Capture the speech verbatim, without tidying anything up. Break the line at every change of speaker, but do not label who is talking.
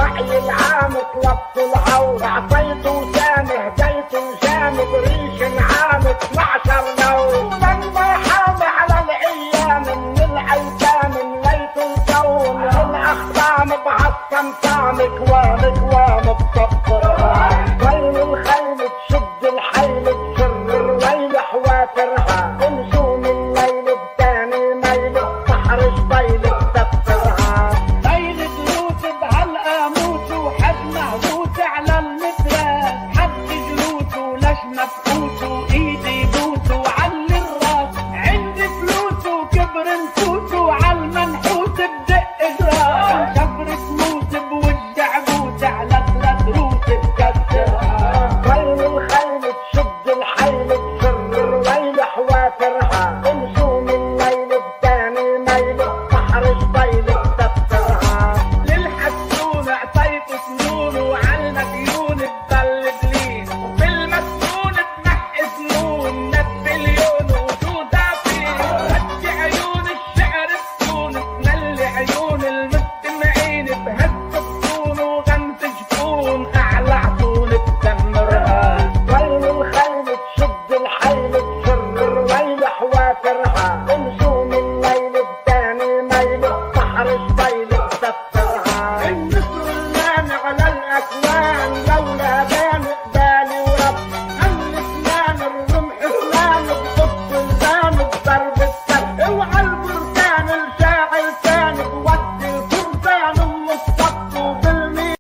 وعي العام طلبت العون، اعطيته سامي هديته جامد ريش نعام اثنعشر لون. لما حامي على الايام من الايتام مليت الكون، الاخطام بعصم طعم كوام كوام بصفرها. ويل الخيل تشد الحيل تشرر ويل حوافرها، نجوم الليل الثاني ميل الصحر شبيل تسفرها.
ليل دروس بهالقاموس وحجمه بوس على المتراس، حد جلوس ولش مفقوس وايدي بوس وعلي الراس. عندي فلوس وكبر نفوس وعالمنحوس بدق جراس، شفر سموس بوجه عبوس على ثلاث روس بكسرها.
ويل الخيل تشد الحيل تشرر ويل حوافرها، نجوم الليل الثاني ميل الصحر شبيل تسفرها.
للحسون اعطيته سنون وعالمديون بضل بلين، وبالمسنون بنحي سنون نابليون وجود عفين. ودي عيون الشعر السون تملي عيون المستمعين بهز الصون وغمز جفون اعلى عطون تدمرها.
ويل الخيل تشد الحيل تشرر ويل حوافرها، نجوم الليل الثاني ميل الصحر شبيل تسفرها.
النسر اللامع للاكوان لو